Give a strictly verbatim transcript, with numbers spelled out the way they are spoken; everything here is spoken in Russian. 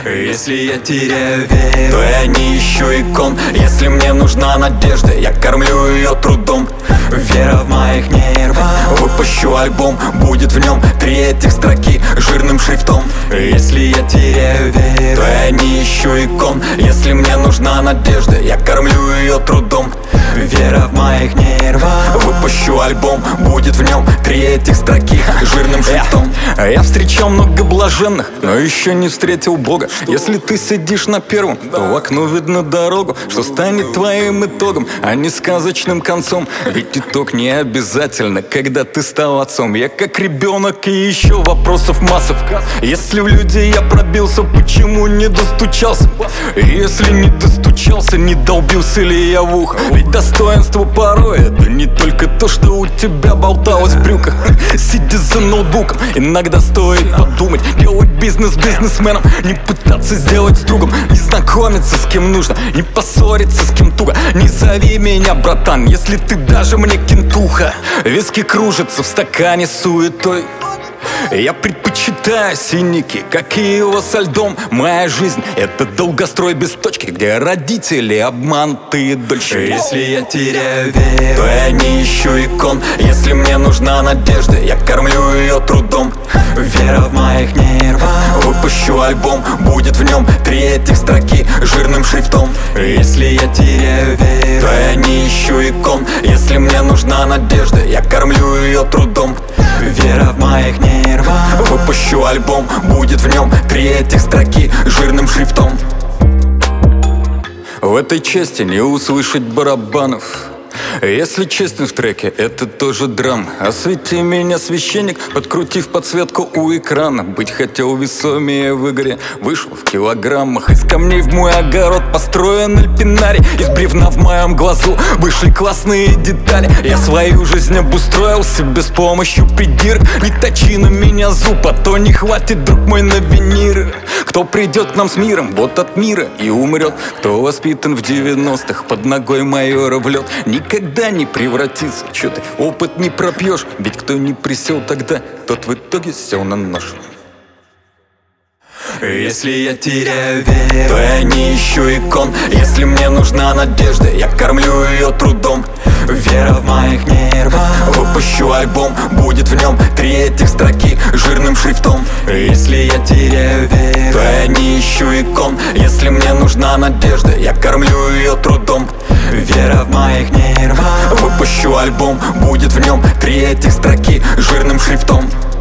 Если я теряю веру, то я не ищу икон. Если мне нужна надежда, я кормлю ее трудом. Вера в моих нервах. Выпущу альбом, будет в нем три этих строки жирным шрифтом. Если я теряю веру, то я не ищу икон. Если мне нужна надежда, я кормлю ее трудом. Вера в моих нервах. Выпущу альбом, будет в нем три этих строки жирным шрифтом. Я, я встречал много блаженных, но еще не встретил Бога. Если ты сидишь на первом, то в окно видно дорогу, что станет твоим итогом, а не сказочным концом. Ведь итог не обязательно, когда ты стал отцом. Я как ребенок, и еще вопросов масса. Если в люди я пробился, почему не достучался? И если не достучался, не долбился ли я в ухо? Ведь достоинство порой это не только то, что у тебя болталось в брюках. Сидя за ноутбуком, иногда стоит подумать. Делать бизнес бизнесменом, не пытаться сделать с другом. Не знакомиться с кем нужно, не поссориться с кем туго. Не зови меня, братан, если ты даже мне кентуха. Виски кружатся в стакане суетой. Я предпочитаю синяки, как и его со льдом. Моя жизнь — это долгострой без точки, где родители обманутые дольше. Если я теряю веру, то я не ищу икон. Если мне нужна надежда, я кормлю ее трудом. Вера в моих нервах. Выпущу альбом, будет в нем три этих строки жирным шрифтом. Если я теряю веру, то я не ищу икон. Если мне нужна надежда, я кормлю ее трудом. Вера в моих нервах. Выпущу альбом, будет в нем три этих строки жирным шрифтом. В этой части не услышать барабанов. Если честно, в треке это тоже драм. Освети меня, священник, подкрутив подсветку у экрана. Быть хотел весомее в игре, вышел в килограммах. Из камней в мой огород построен альпинарий. Из бревна в моем глазу вышли классные детали. Я свою жизнь обустроил себе с помощью придирок. Не точи на меня зуб, а то не хватит, друг мой, на виниры. Кто придет к нам с миром, вот от мира и умрет. Кто воспитан в девяностых, под ногой майора в лед, никогда не превратится. Чё ты опыт не пропьешь? Ведь кто не присел тогда, тот в итоге сел на нож. Если я теряю веру, то я не ищу икон. Если мне нужна надежда, я кормлю ее трудом. Вера в моих нервах. Выпущу альбом, будет в нем три этих строки жирным шрифтом. Если я теряю веру, то я не ищу икон. Если мне нужна надежда, я кормлю ее трудом. Вера в моих нервах. Выпущу альбом, будет в нем три этих строки жирным шрифтом.